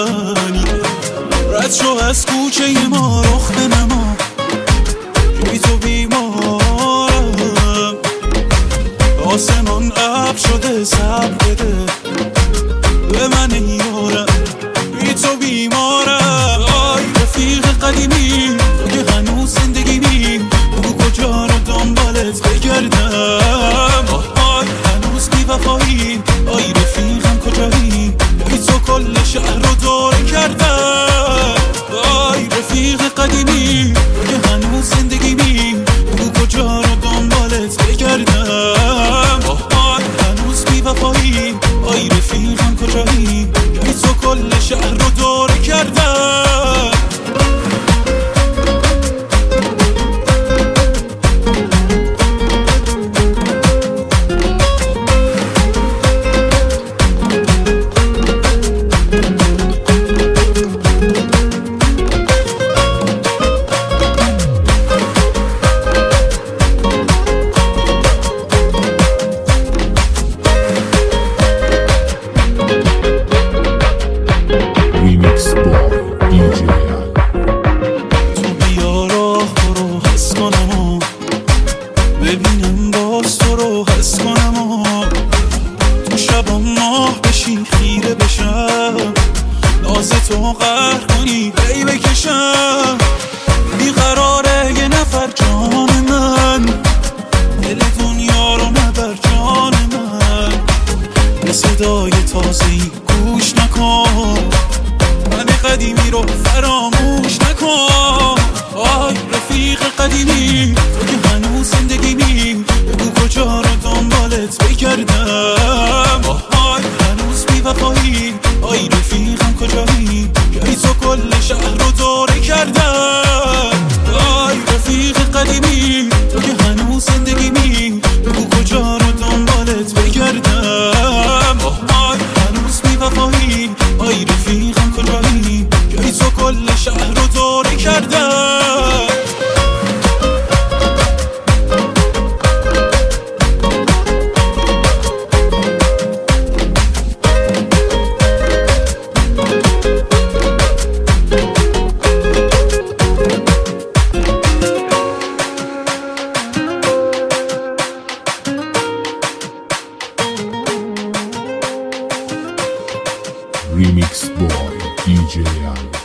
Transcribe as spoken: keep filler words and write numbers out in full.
منی. رد شو از کوچه ما رخ به نما که بی تو بیمارم. آسمان ابر شده صبر بده به من یارم، بی تو بیمارم. آی رفیق قدیمی تو که هنوز زندگیمی، بگو کجا رو دنبالت بگردم. آی هنوز بی وفایی، آی رفیقم کجایی، بی تو کل شهر رو دور کردم. آی رفیق قدیمی تو که هنوز زندگیمی، بگو کجا رو دنبالت بگردم. آی هنوز بی وفایی، آی رفیقم کجایی، بی تو کل شهر رو دور کردم. ببینم باز تو رو حس کنم و تو شبا ماه بشی خیره بشم، ناز تو قهر کنی هی بکشم. بیقراره یه نفر جان من، دل دنیا رو نبر جان من. به صدای تازه‌ای گوش نکن، من قدیمی رو فراموش نکن. آی رفیق قدیمی تو که هنوز زندگیمی، بگو کجا رو دنبالت بگردم. آی هنوز بی وفایی، آی رفیقم کجایی، که تو کل شهر رو دوره کردم. آی رفیق قدیمی تو که هنوز زندگیمی، بگو کجا رو دنبالت بگردم. آی هنوز بی وفایی، آی رفیقم کجایی، که تو کل شهر رو دوره کردم. Remix Boy D J I